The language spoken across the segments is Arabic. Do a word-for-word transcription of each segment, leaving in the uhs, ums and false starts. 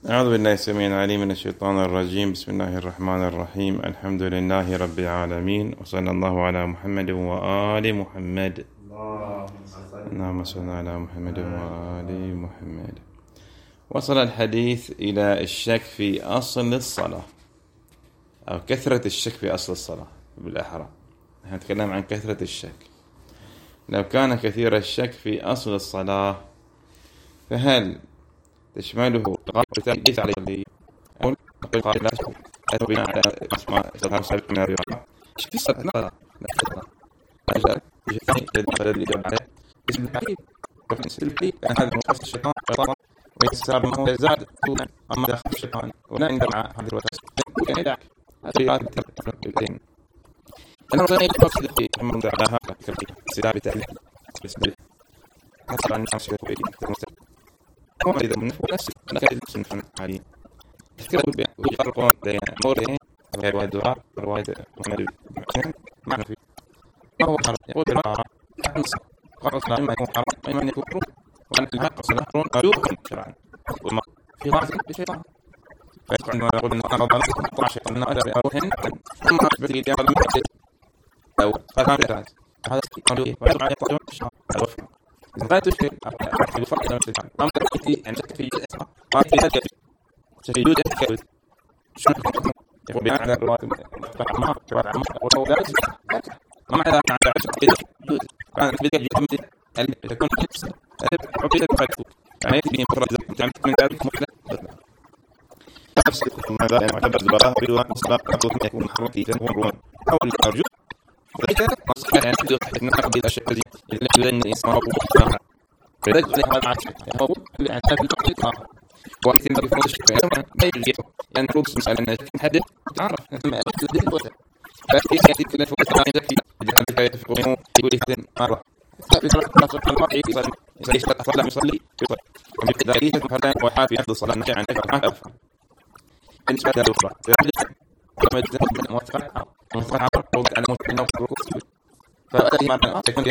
أعوذ بالله السميع العليم من الشيطان الرجيم. بسم الله الرحمن الرحيم. الحمد لله رب العالمين، وصلى الله على محمد وآل محمد. اللهم صل على محمد وآل محمد. وصل الحديث إلى الشك في أصل الصلاة، أو كثرة الشك في أصل الصلاة بالأحرى. نحن نتكلم عن كثرة الشك. لو كان كثير الشك في أصل الصلاة فهل تشمله قاعدة ليس عليه أو قاعدة لا تشمل أتبنى على اسماء صلاة سابق من الرواية في الصلاة لا لا أجل يجب أن الإجابة عليه اسم الحبيب وفي الحبيب أن هذا مقصد الشيطان شيطان ويتساب منه يزاد طولا أما داخل الشيطان ولا يندم على هذه الوسائل يمكن أن يدعك هذه التفرق أنا رأيي الفصل في أمر على هذا السلاب التعليم بسم الله حصل عن نفس الشيء هو إذا من نفس لا كان يمكن عليه تذكر بالفرق بين مورين رواية الدعاء ورواية محمد معنى في ما هو حرام يقول الرعاة أنصر قرص لا إما يكون حرام وإما يكون كروه وأن الحق صلاحون قلوبهم شرعا وما في ضعف بشيطان فيقول أنه يقول أنه أنا ضلت أطلع شيطان أنه أدري أروهن ثم أثبت لي ديان المحدد أو فكان بيتعاد هذا قلوبي ويقول عليه قلوب الشرع الوفر لا تشكل الفرق بين الشيطان ما تأتي عن شك في الاسم ما تأتي في وجود الكذب شنو يقول بناء على الرواية ما رواية عامة ولو لا ما معنى عن عشق كذب وجود كان في بداية جملة اللي تكون نفس عقيدة الفكر يعني يتبين مخرج جمع من ذلك مختلف نفس هذا يعني معتبر زبراه بدون سباق أقول ما يكون محرم في ذنب وروان أو الأرجو ولكن نصح يعني بدون حتى نأخذ الأشياء التي اللي يدل الإنسان وقوة فلذلك هذا العكس هو اللي عن هذا التقليد آخر وإذن بفضل الشكل ما يجي يعني نروس مسألة أنه نحدد تعرف نسمى أجل الوثن فإذا يأتي كلا فوق الثاني ذكي إذا كان بك يتفقونه يقول إذن مرة فإذا رأت رأت المرء يصلي يصلي صلاة يصلي يصلي ومن ذلك فردان وحال في أفضل صلاة نشأ عن ذكر ما أفهم بالنسبة للأخرى كما يتزمد من موافقة موافقة وضع على موافقة وضع فأتي معنا يكون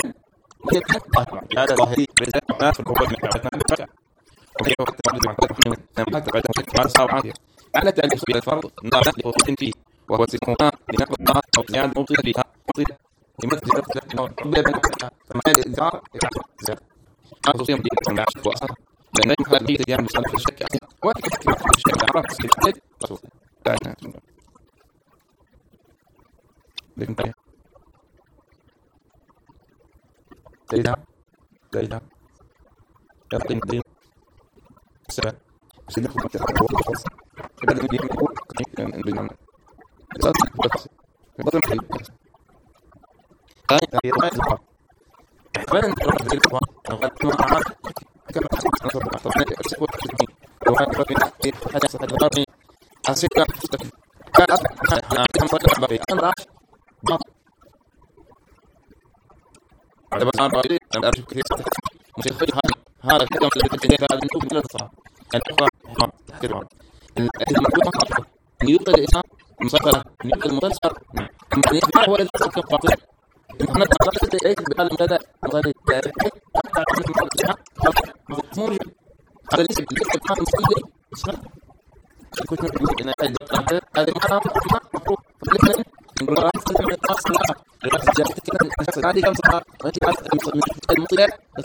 هذا ظاهري رزق ما في القوة من حياتنا بالفجأة وفي وقت التعبد مع كل حين لما حتى بعد ما صار عافية على تعليق إلى الفرض النار لخوف فيه وهو سيكونها لنقل النار أو زيادة مبطلة فيها مبطلة لمدة زيادة النار قبل بين فما هذا الإنذار يتعرف زيادة هذا خصوصيا بدي أكثر من عشق وأصلا لأن يمكن هذا البيت يعني مصنف الشك وأكثر في الشك عرف في الشك رسول تعالى لكن طيب دليلها دليلها يعطي الدليل السبب سيدنا خطبة الحق هو الفرص بدأ من يكون يقول قطعين بالمعنى الصلاة هو الفرص بطل محيط ثاني تغيير ما يتبقى فأنا نتبقى في الإخوة وقد ما أعرف كما أصبح أحضر من الأسفل والتسجين وهذا الرقم في حاجة صحة الغربي أصبح فستك كان أصبح أنا كم صلاة أحبابي أنا رأش باطل على بس أنا باطل أنا أرجو كثير موسيقى هذا هذا الكلام الذي تجده هذا النتوب من الصلاة الأخوة حمام تحكيرهم المربوط أصبح أن يبطل الإسلام مصدرة أن يبطل المطل صار أن يتبع هو الذي تسكن باطل إن أنا أصبحت إليك بقال المبادئ مغالي موجود هذا ليس بالنسبة للحاكم المسلمين صلاة كنت نقول إن هذا المحرم مفروض فلكن نقول راح نستخدم الأصل الآخر لغاية جاءت كلمة الأساس هذه كم صلاة وهذه عادة المطلع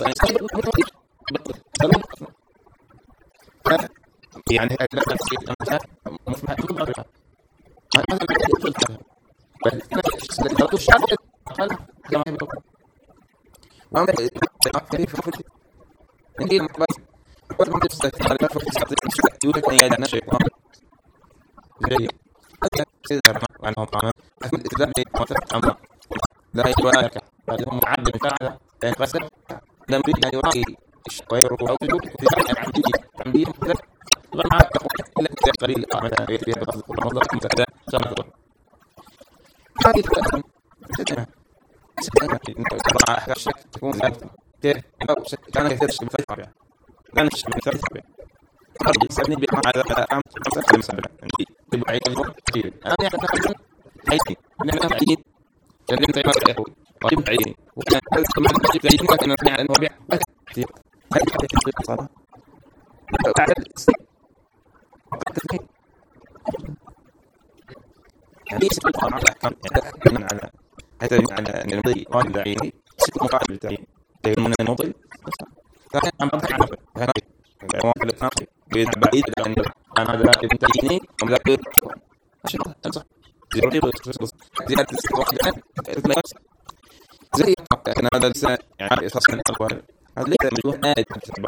يعني لا تفسير أمثال مفهوم تطبع بها هذا الشيء الفهم بل الذي تركوا الشعب قال كما يبقى وأنا كيف فكرت عندي المقبل كل ما تستطيع على فكرة تستطيع يوجد أن يدعنا شيطان جريء هذا سيد الرحمن وعنهم قاما أكمل إتدام لمعتفق أمرا لا يتوالك فهم معبد مفاعلة لأن قسم لم يريد أن يراقي ويرقوا أو يدوك في ذلك عن عمديه عمديه مختلف طبعا معك إلا كتاب قليل مثلا غير فيها بقصد المصدر متأكدة سامة الله هذه تتأكد تتأكد تتأكد أنت تضع أحكام الشك تكون ذلك كيف أو كان كثير الشك مثل الطبيعة لا نشك من ثلاث طبيعة أرضي سأبني بيقام على أعام خمسة كلمة سابقة عندي كل بعيد الظهر كثير أنا يعني أتنقل حيثي نعم أنا بعيد لأن أنت ما تأخذ وأجيب بعيدين وكان هذا كمان أجيب بعيدين لكن أنا على أنه بيع كثير هذه حتى تحقيق الصلاة بعد السن هذه ست مع الأحكام يعني على حتى على أن المضي واجب عيني ست مقاعد بالتعيين من المضي لكن عم بضحك على هذا العنوان في الإطلاق بعيد عن عن هذا ابن تعييني ولا غير عشان صح زيادة زيادة واحد الآن زي أنا هذا لسه يعني أساسا الأول هذا ليس مجهود نادر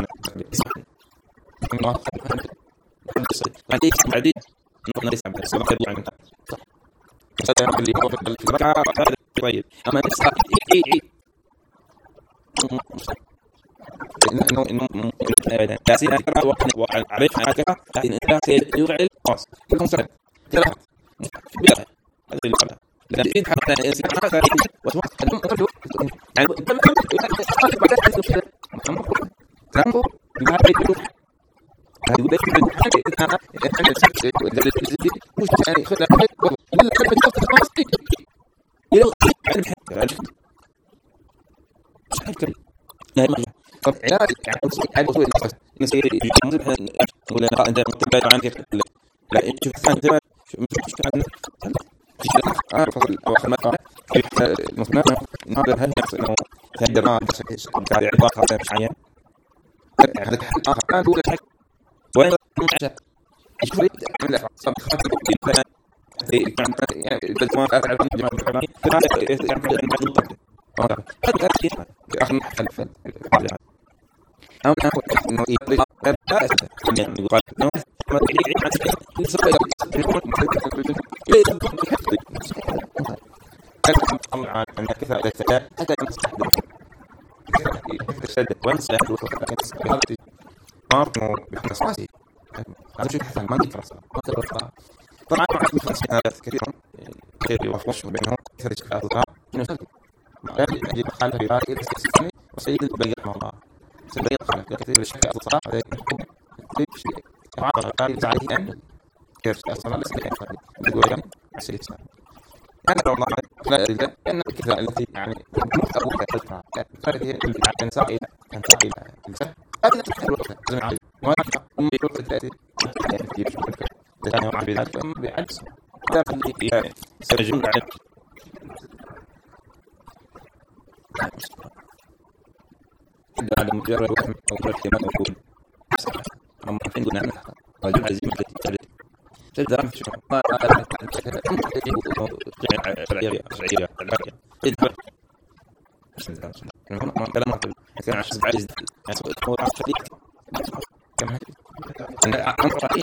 بعدين بعدين نحن ليس عم نسمع عن صح مثلا اللي هو في الركعة هذا طيب أما نسمع إيه إيه إنه إنه ياسين أكثر وقت وعرف أكثر لكن إذا سيفعل خاص كلهم سنة ثلاثة بلا هذا اللي قبله لكن حتى الإنسان هذا وسمع اليوم أقول يعني تم تم بعد أن تشوف تمام بهذا اليوم هذا يقول لك أنا أنا سكت ولا مش يعني خذ ولا كلمة تخصص خاص يلا أنا بحب لا ما طب علاج يعني علاج وصول النفس نسير ولا أنت متبادل عن كيف لا شوف الثاني تبع مش كان أعرف أواخر ما قال المصنع هذا هل نفس إنه هذا ما بس قاعد عبارة خاصة مش عيان هذا آخر كان هو الحق وين عشان يشوف عمل صار خاطر بالفعل يعني بس ما أعرف جماعة الحرامي هذا يعني بعد الطاقة هذا هذا كيف آخر حل فل أنا أقول إنه إيه يعني يقال إنه ما يعيد عن نسبة أمر عن أن كثرة الذكاء حتى يستخدم الشدة وينسحب ويستخدم هذا بحث راسي هذا شيء حسن ما يدرس طبعا مع الأسئلة كثيرة كثير يوافقون بينهم كثير إشكالات القاء إنه لا يجب خلف في رأي الاستثناء وسيد البيع مع الله سيد البيع خلف كثير إشكالات القاء هذا شيء عبر قال عليه أن كيف أصلا الأسئلة كثير يقول يعني سيد الإسلام أنا لو الله لا أدري أن الكثرة التي يعني مختلفة كثرة هذه الإنسان إلى أن تقل الإنسان أدنى تحل وقتها زمن عالي وأنا أمي يقول التأتي يعني كثير شو كذا لأنه مع بذلك أم بعجز هذا اللي يعني سيجون عن هذا مجرد وهم أو كلمات أقول أما فين قلنا أنا رجل عزيز التي تجد تدرم شو ما أنا شرعية شرعية الباقية إذا بسم الله ما ما كلام كان عشان عايز هو عشان كم هذه أنا أمر رأي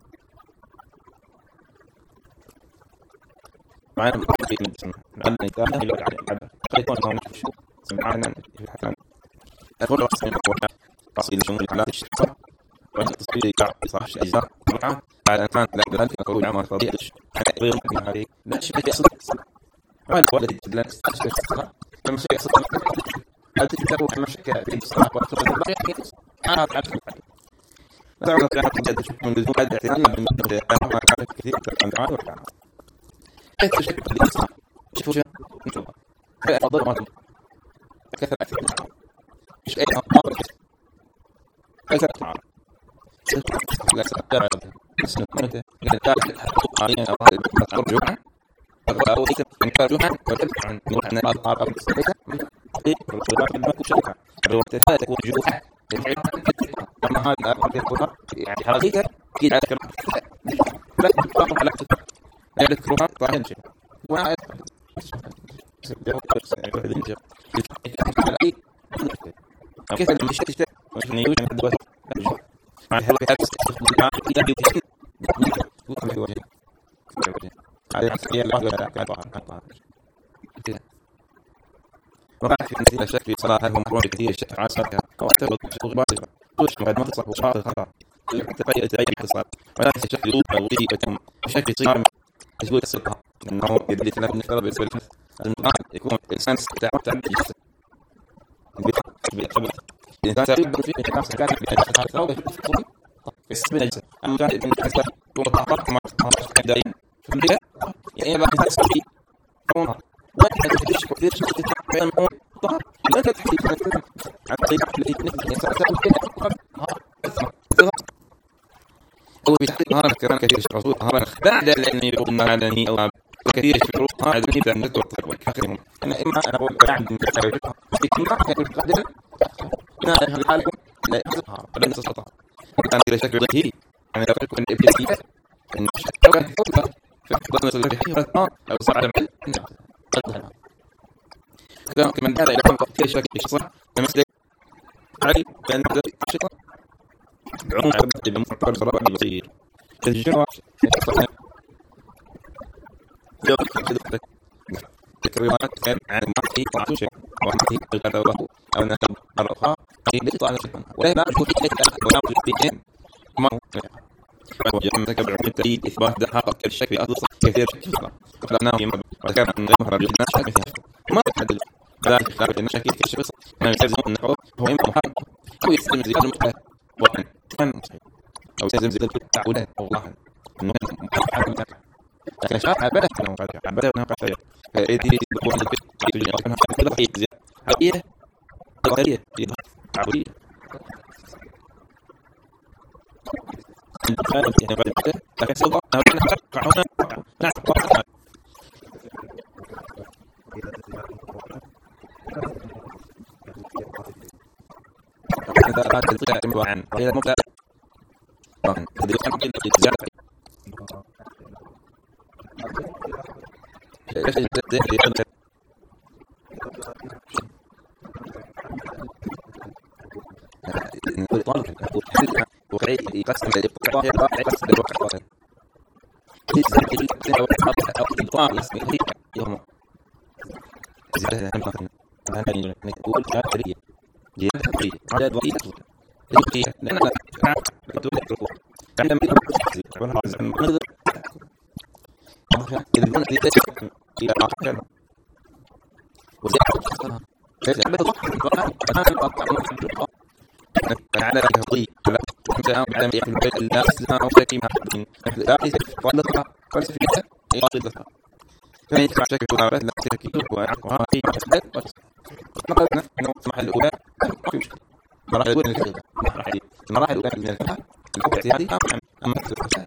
معنا في المدرسة معنا نتابع اللي وقع على خليطان ما نشوف سمعنا في الحفلة أقول أصلاً أقول تصير شمول الحالات الشخصية والتصوير كعب صح أجزاء طبعا بعد أن كانت لا بذلك أقول عمل طبيعي حتى غير ممكن هذه لا شيء يصل هذا هو الذي تدلنا استشفى لما شيء يصل هل تكتبوا كما شكا في الصلاة وقت الضبط أنا أعرف لا أعرف أن تجد من بدون هذا الاعتناء من ما كانت كثير عن دعاء وكذا كيف تشكل الإسلام شوفوا شو نشوف أفضل ما كثر أكثر مش أي أمر كثر تعال لا سأقدر اسمه متى إذا كانت قارئة أو رجوعا أو إذا كان رجوعا وتبقى عن نوع أن الأرقام السابقة الرجوعات المكو شركة الرجوعات تكون رجوعا أما هذه الأرقام تكون يعني حقيقة أكيد على كلام لا تقوم على لا يذكرها طاهن شيء وأنا كيف المشي تشتغل مش نيوج من الدوات مع هذا الحدث الدفاع إلى بيوتين وكما هو جيد هذا العسكرية الله ولا كان طاهر كان طاهر وقع في مثيل الشك في صلاة هل هو مقرون بكثير الشك عن صلاة وأعتبر الشكوك باطلة توش مقدمة تصح وصلاة الخطأ تبقى يتعيد الصلاة ولا الشك يقول أو به وتم الشك يصير مجهول الصدقة لأنه يدل ثلاث من الثلاث بالنسبة للنفس المقام يكون الإنسان استطاع تعبد جسد الإنسان سيقدر فيه إنتقام سكاتك بأجل حالة في السبب الجسد أما كان ابن الحساب هو الطاقات كما تحقق دائما في البداية يعني يبقى الإنسان سبب كونها وأنت تشكر كثير شكل بين المؤمن طهر وأنت تحقيق مثلا عن الطريقة التي نفس الإنسان سيقول فيها أو بتحقيق مهارة كمان كثير الشروط مهارة بعد العلم يقول المعلمي أو كثير الشروط هذا الذي يبدأ من التوقف آخرهم أنا إما أنا أقول بعد من كتاب إما كان قدر أنا هذا حالكم لا يحصلها ولا يستطيع أنا إذا شك به أنا لو كنت إبتدائي إن لو كان حصل في ضمن الصحيح أو صار على قدها كان كمان هذا إذا كان كثير شك يحصل مثل علي كان هذا الشيء عموما عبد المعتبر صراحة بسيط الجنوة تكريمات كان عن معطي وعطوشة وعطي الغربة أو نتب الرقاء ليس على شيء ولا ما يكون في ذلك ونعطي البيئين ما هو وجمع تكبر من تأييد إثبات ده حقق الشكل أصلا كثير قبل أنه يمر وذكر أن المهرب للناس شكل ما يحدد ذلك خارج النشاكل كالشخص ما يلزم أنه هو إما محرم أو يستلم زيادة المختلف وأن كان أو يلزم زيادة التعودات أو الله أنه محرم لكن الشرع عبادة أنه قد عبادة أنه قد فيها فإذا يكون البيت يجب أن يكون هذا الضحية زيادة عبية الغرية زيادة عبودية لكن سوف نتوقع هنا نتوقع إذا أردت الفكرة تنبع عن غير المبتدأ طبعا إذا كان ممكن الزيادة إيش الزيادة يخلق نقول طالب نقول وقعي يقسم الإبطاء الواقع يقسم الواقع الواقع يقسم الواقع أو الإبطاء يسمي يوم زيادة هم أنا نقول شاعرية زيادة فرية عدد وقيت فرية لأن لا بدون الركوع عندما يكون ولا عزم نظر إذا كنت لتسمع إلى آخر وزيادة كيف يعبد الله أنا أقطع الله على الهضي ولا مثلا على يحمل بيت الله اسلام او شكيمه مثل لا قالتها قالت فيها قالتها كان يدفع شكل قرارات لا تركيب وعقها هي بس نقلنا انه المرحله الاولى ما في مشكله المراحل الاولى من الفقه المراحل الاولى من الفقه الاعتيادي اما الفقه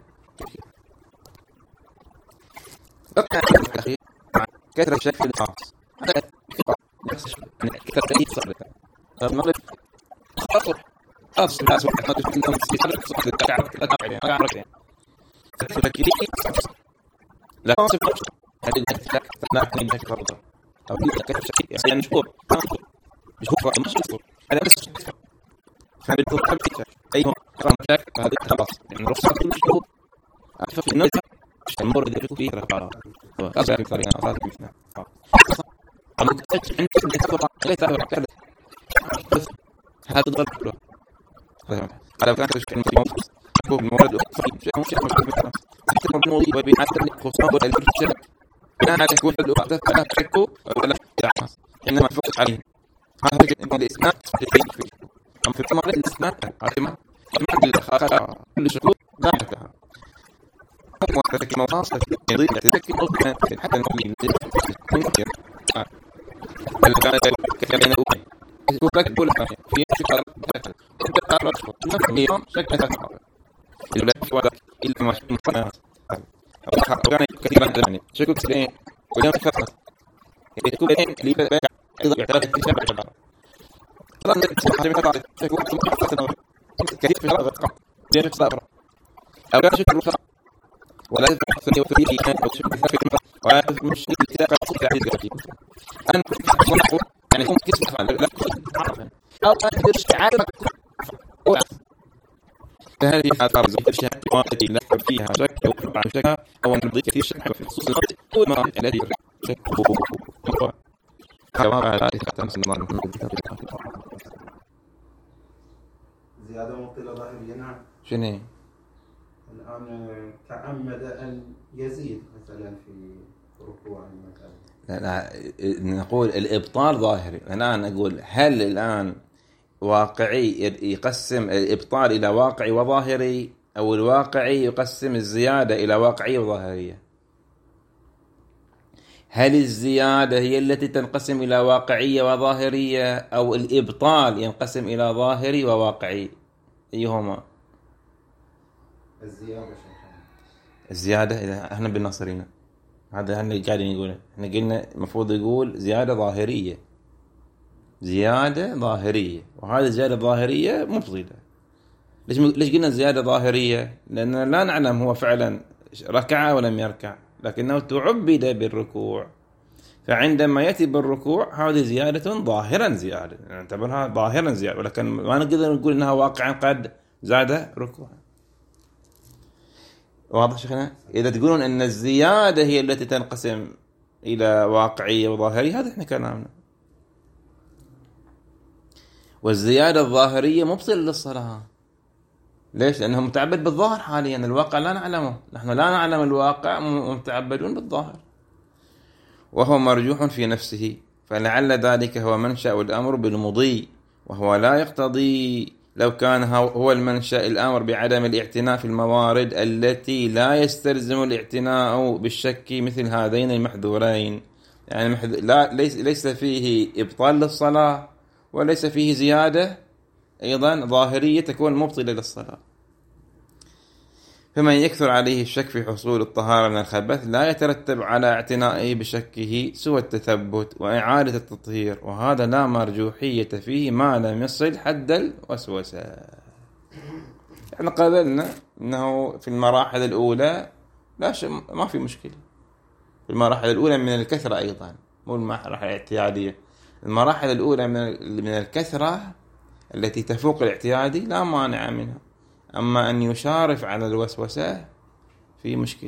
بقى الاخير كثره الشكل الخاص هذا كثره التأييد صارت المغرب خاصة خاصة الناس وقت ما تشوف إنهم يستخدمون صوت التعب التعب أعرف يعني تفكيري لا تصف هذه الأشياء تناقض من شكل فرض أو في كيف شكل يعني مشهور مشهور مش مشهور هذا بس هذا الفرق أيهم كلام شك هذا خلاص يعني رخصة مشهور أعرف إنه المورد اللي فيه رفع أصلا في طريقة أصلا في مثنى أنا كنت عندي تفضل ليس هذا كذا هذا ضرب له على كان تشكيل الموضوع هو المورد شيء مش مش مثلا تكتب الموضوع وبيعتمد خصوصا الشبكه بناء على كل الوقت فانا تركه ولا تعمل انما فوق عليه هذا يمكن الاسناد ام في الامر الاسناد هذا ما ما كل شروط لا تكتبها هو ترك المواصف يضيف تذكر موضوع حتى نقول ممكن هل كان كان الاول يقول لك كل حاجه في شكل انت تعرف اليوم شكل هذا اللي لا ولا الا ما شفنا كان كثيرا يعني شكل كثير ولا فقط يكون اللي بقى ايضا يعتبر اكتشاف الجبار طبعا حاجه مثلا شكل كثير في هذا الرقم زي الصبر او كان شكل رفع ولا يفهم في الفريق كان شكل في ولا مش الكتابه في عديد كثير انا يعني كنت كيف تفعل لا أو أقدر عارف فهذه حالة زي الأشياء التي لا فيها شك أو عن شك أو أن نضيف كثير شك في خصوص الوقت ما الذي شك هو كما على تحت الله زيادة مطلة ظاهرية نعم شنو الآن تعمد أن يزيد مثلا في ركوع مثلا لا لا نقول الإبطال ظاهري الآن أقول هل الآن واقعي يقسم الإبطال إلى واقعي وظاهري أو الواقعي يقسم الزيادة إلى واقعية وظاهرية؟ هل الزيادة هي التي تنقسم إلى واقعية وظاهرية أو الإبطال ينقسم إلى ظاهري وواقعي؟ أيهما؟ الزيادة شيخنا. الزيادة إذا احنا بالناصرين هذا احنا قاعدين نقوله، احنا قلنا المفروض يقول زيادة ظاهرية، زيادة ظاهرية، وهذه زيادة ظاهرية مبطلة. ليش ليش قلنا زيادة ظاهرية؟ لأننا لا نعلم هو فعلا ركع ولم يركع، لكنه تعبد بالركوع، فعندما يأتي بالركوع هذه زيادة ظاهرا زيادة، نعتبرها ظاهرا زيادة، ولكن ما نقدر نقول إنها واقعا قد زاد ركوعا. واضح شيخنا؟ إذا تقولون أن الزيادة هي التي تنقسم إلى واقعية وظاهرية، هذا إحنا كلامنا. والزيادة الظاهرية مبطلة للصلاة. ليش؟ لأنه متعبد بالظاهر حاليا، الواقع لا نعلمه، نحن لا نعلم الواقع، متعبدون بالظاهر، وهو مرجوح في نفسه، فلعل ذلك هو منشأ الأمر بالمضي، وهو لا يقتضي لو كان هو المنشأ الأمر بعدم الاعتناء في الموارد التي لا يستلزم الاعتناء بالشك مثل هذين المحذورين. يعني محذ... لا ليس ليس فيه إبطال للصلاة، وليس فيه زيادة أيضا ظاهرية تكون مبطلة للصلاة. فمن يكثر عليه الشك في حصول الطهارة من الخبث لا يترتب على اعتنائه بشكه سوى التثبت وإعادة التطهير، وهذا لا مرجوحية فيه ما لم يصل حد الوسوسة. احنا قابلنا أنه في المراحل الأولى لا ش... ما في مشكلة، في المراحل الأولى من الكثرة أيضا، مو المراحل الاعتيادية، المراحل الأولى من من الكثرة التي تفوق الاعتيادي لا مانع منها، أما أن يشارف على الوسوسة في مشكلة.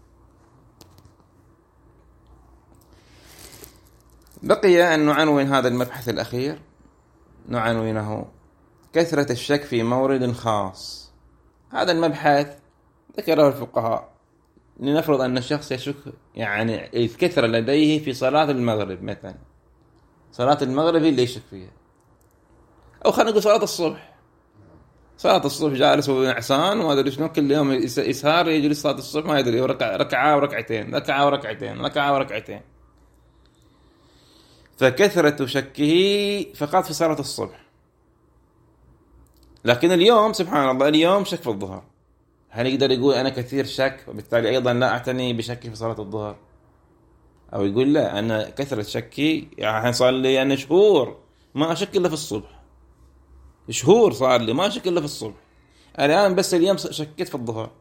بقي أن نعنون هذا المبحث الأخير، نعنونه كثرة الشك في مورد خاص. هذا المبحث ذكره الفقهاء، لنفرض أن الشخص يشك يعني الكثرة لديه في صلاة المغرب مثلا، صلاة المغرب اللي يشك فيها، أو خلينا نقول صلاة الصبح، صلاة الصبح جالس ونعسان وما أدري شنو، كل يوم يسهر يجلس صلاة الصبح ما يدري، وركع ركعة وركعتين، ركعة وركعتين، ركعة وركعتين، فكثرة شكه فقط في صلاة الصبح. لكن اليوم سبحان الله اليوم شك في الظهر، هل يقدر يقول أنا كثير شك وبالتالي أيضا لا أعتني بشكي في صلاة الظهر؟ أو يقول لا، أنا كثرة شكي يعني صار لي أنا شهور ما أشك إلا في الصبح، شهور صار لي ما أشك إلا في الصبح، الآن بس اليوم شكيت في الظهر،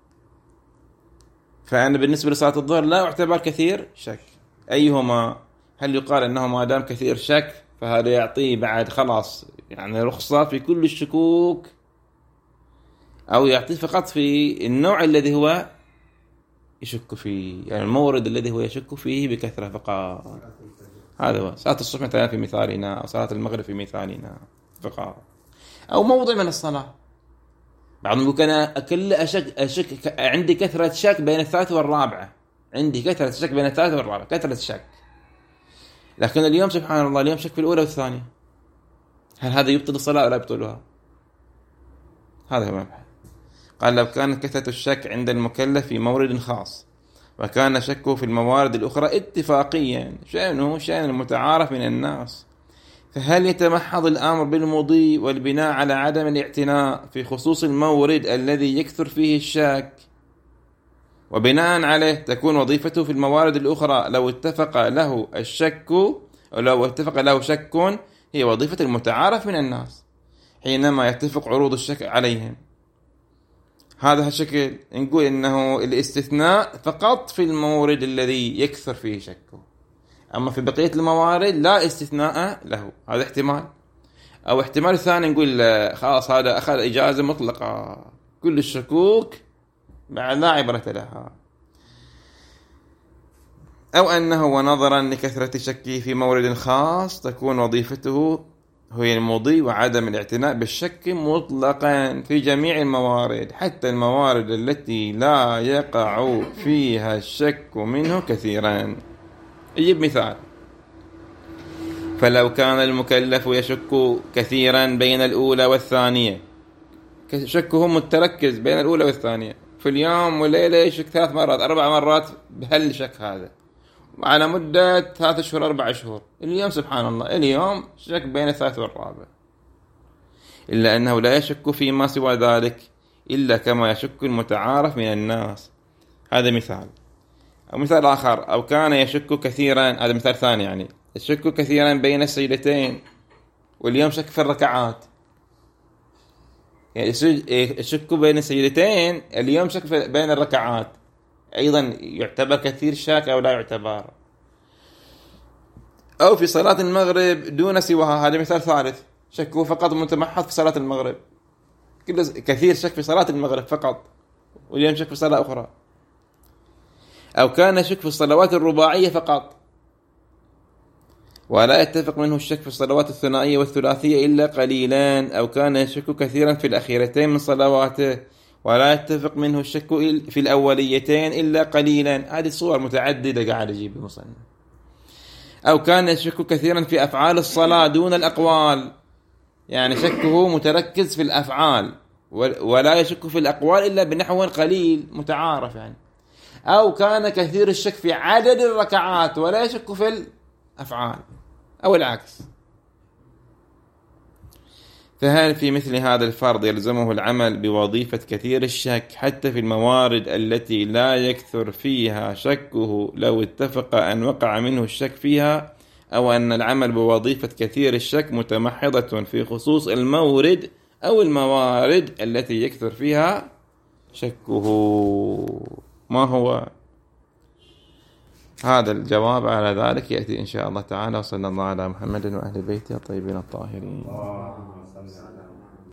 فأنا بالنسبة لصلاة الظهر لا أعتبر كثير شك. أيهما؟ هل يقال أنه ما دام كثير شك فهذا يعطيه بعد خلاص يعني رخصة في كل الشكوك، أو يعطيه فقط في النوع الذي هو يشك فيه، يعني المورد الذي هو يشك فيه بكثرة فقط؟ هذا هو صلاة الصبح مثلا في مثالنا، أو صلاة المغرب في مثالنا فقط، أو موضع من الصلاة. بعضهم يقول أنا أكل أشك, أشك عندي كثرة شك بين الثالثة والرابعة، عندي كثرة شك بين الثالثة والرابعة، كثرة شك، لكن اليوم سبحان الله اليوم شك في الأولى والثانية، هل هذا يبطل الصلاة ولا يبطلها؟ هذا هو المبحث. قال لو كانت كثرة الشك عند المكلف في مورد خاص وكان شكه في الموارد الأخرى اتفاقيا شأنه شأن المتعارف من الناس، فهل يتمحض الأمر بالمضي والبناء على عدم الاعتناء في خصوص المورد الذي يكثر فيه الشك، وبناء عليه تكون وظيفته في الموارد الأخرى لو اتفق له الشك أو لو اتفق له شك هي وظيفة المتعارف من الناس حينما يتفق عروض الشك عليهم. هذا الشكل نقول إنه الاستثناء فقط في المورد الذي يكثر فيه شكه، أما في بقية الموارد لا استثناء له. هذا احتمال. أو احتمال ثاني نقول خلاص هذا أخذ إجازة مطلقة، كل الشكوك بعد لا عبرة لها. أو أنه ونظرا لكثرة شكه في مورد خاص تكون وظيفته هي المضي وعدم الاعتناء بالشك مطلقا في جميع الموارد حتى الموارد التي لا يقع فيها الشك منه كثيرا. يجيب مثال: فلو كان المكلف يشك كثيرا بين الأولى والثانية، شكه متركز بين الأولى والثانية، في اليوم والليلة يشك ثلاث مرات أربع مرات بهل شك هذا على مدة ثلاث شهور أربع شهور، اليوم سبحان الله اليوم شك بين الثالث والرابع، إلا أنه لا يشك فيما سوى ذلك إلا كما يشك المتعارف من الناس. هذا مثال. أو مثال آخر، أو كان يشك كثيرا، هذا مثال ثاني، يعني يشك كثيرا بين السجدتين واليوم شك في الركعات. يعني يشك بين السجدتين، اليوم شك بين الركعات، أيضا يعتبر كثير شاك أو لا يعتبر. أو في صلاة المغرب دون سواها، هذا مثال ثالث، شكه فقط متمحض في صلاة المغرب، كثير شك في صلاة المغرب فقط واليوم شك في صلاة أخرى. أو كان شك في الصلوات الرباعية فقط ولا يتفق منه الشك في الصلوات الثنائية والثلاثية إلا قليلان. أو كان يشك كثيرا في الأخيرتين من صلواته ولا يتفق منه الشك في الأوليتين إلا قليلا. هذه صور متعددة قاعد يجيب المصنف. أو كان يشك كثيرا في أفعال الصلاة دون الأقوال، يعني شكه متركز في الأفعال ولا يشك في الأقوال إلا بنحو قليل متعارف يعني. أو كان كثير الشك في عدد الركعات ولا يشك في الأفعال، أو العكس. فهل في مثل هذا الفرض يلزمه العمل بوظيفة كثير الشك حتى في الموارد التي لا يكثر فيها شكه لو اتفق أن وقع منه الشك فيها، أو أن العمل بوظيفة كثير الشك متمحضة في خصوص المورد أو الموارد التي يكثر فيها شكه؟ ما هو هذا الجواب على ذلك يأتي إن شاء الله تعالى. وصلى الله على محمد وأهل بيته الطيبين الطاهرين.